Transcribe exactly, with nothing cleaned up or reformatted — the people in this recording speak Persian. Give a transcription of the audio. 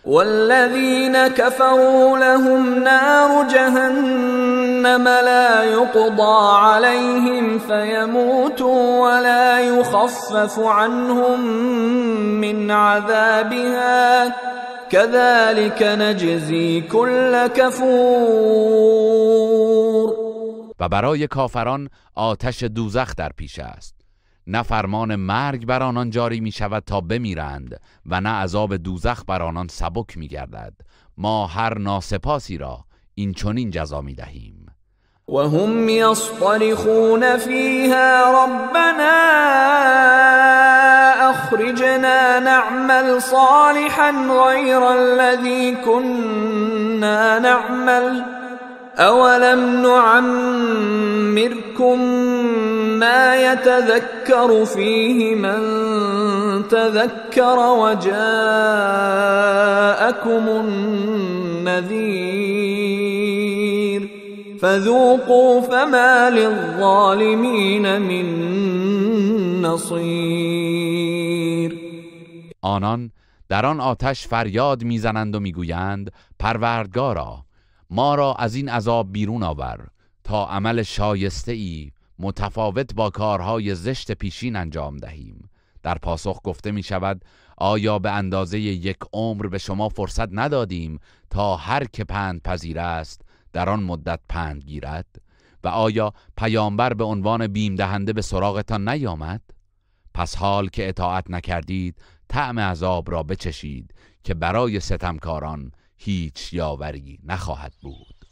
والذين كفروا لهم نار جهنم لا يقضى عليهم فيموتوا ولا يخفف عنهم من عذابها كذلك نجزی كل کفور. و برای کافران آتش دوزخ در پیش است، نه فرمان مرگ بر آنان جاری می شود تا بمیرند و نه عذاب دوزخ بر آنان سبک می گردد. ما هر ناسپاسی را این چنین جزا می دهیم. و هم یصطرخون فیها ربنا اخرجنا نعمل صالحا غیر الذی كنا نعمل اولم نعمركم ما يتذكر فيه من تذكر وجاءكم النذير فذوقوا فما للظالمين من نصير. آنان در آن آتش فریاد میزنند و میگویند پروردگارا ما را از این عذاب بیرون آور تا عمل شایسته ای متفاوت با کارهای زشت پیشین انجام دهیم. در پاسخ گفته می شود آیا به اندازه یک عمر به شما فرصت ندادیم تا هر که پند پذیر است در آن مدت پند گیرد؟ و آیا پیامبر به عنوان بیم دهنده به سراغتان نیامد؟ پس حال که اطاعت نکردید طعم عذاب را بچشید که برای ستمکاران هیچ یاوری نخواهد بود.